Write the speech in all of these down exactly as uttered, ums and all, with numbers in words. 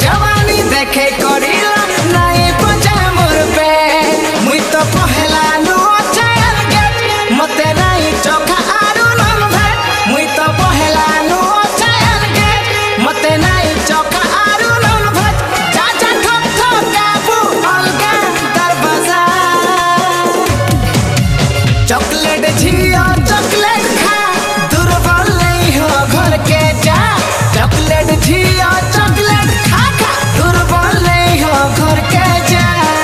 जवानी देखे करिला नहीं पजामर पे मुई तो पहला नु चायल गेट मते नहीं चोखा आरु नन भेट मुई तो पहला नु चायल गेट मते नहीं चोखा आरु नन भेट जा जा ठोक ठोक काबू अलगा दरवाजा चॉकलेट झिया चॉकलेट खा दुर्बल नहीं हो घर के जा चॉकलेट झिया चॉकलेट खा खा दुर्बल नहीं हो घर के जा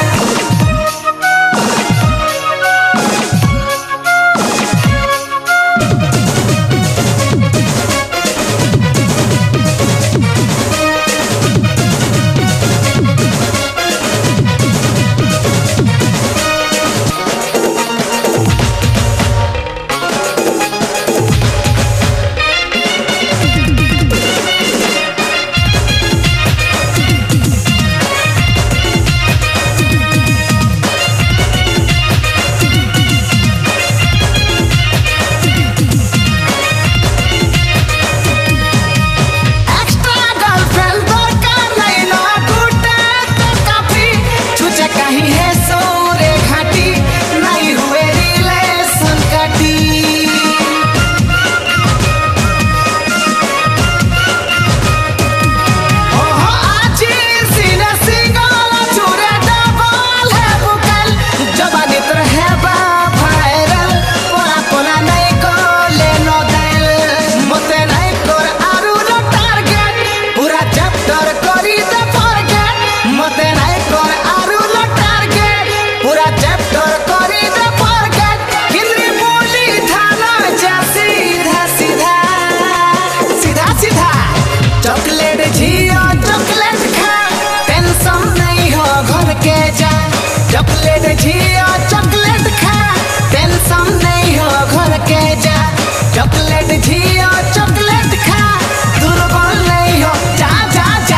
चॉकलेट झिया चॉकलेट खा टेंशन नहीं हो घर के जा चॉकलेट झिया चॉकलेट खा दुर्बल नहीं हो जा जा जा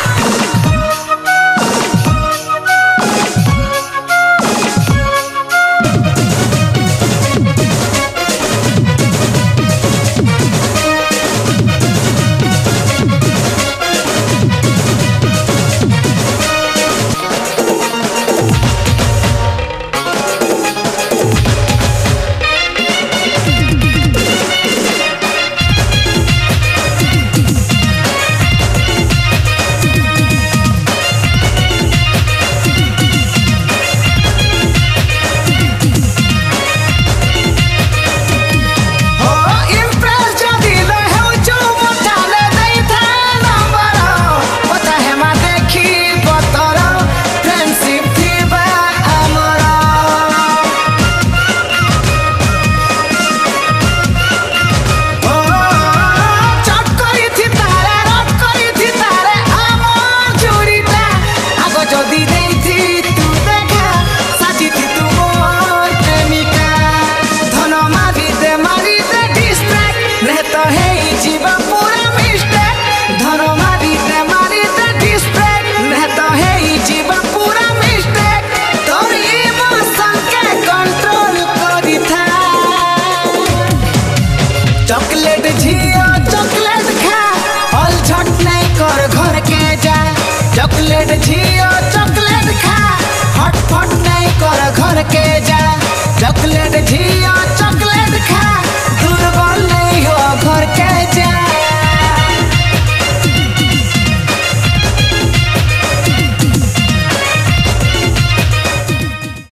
चॉकलेट झिया चॉकलेट खा ऑल झट नहीं कर घर के जा चॉकलेट झिया